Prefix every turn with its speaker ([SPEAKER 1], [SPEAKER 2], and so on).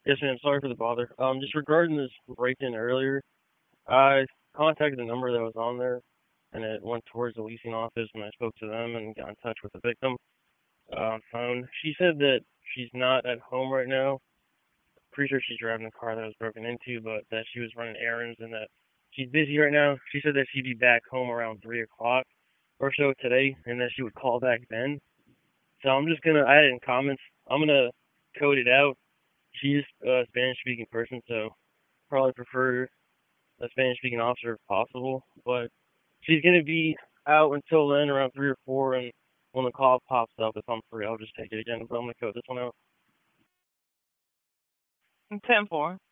[SPEAKER 1] Yes, ma'am. Sorry for the bother. Just regarding this break-in earlier, I contacted the number that was on there, and it went towards the leasing office, and I spoke to them and got in touch with the victim on phone. She said that she's not at home right now. Pretty sure she's driving the car that was broken into, but that she was running errands and that she's busy right now. She said that she'd be back home around 3 o'clock or so today, and that she would call back then. So I'm just gonna add in comments. I'm gonna code it out. She's a Spanish speaking person, so probably prefer a Spanish speaking officer if possible. But she's gonna be out until then, around 3 or 4, and when the call pops up, if I'm free, I'll just take it again. But I'm gonna code this one out.
[SPEAKER 2] 10-4.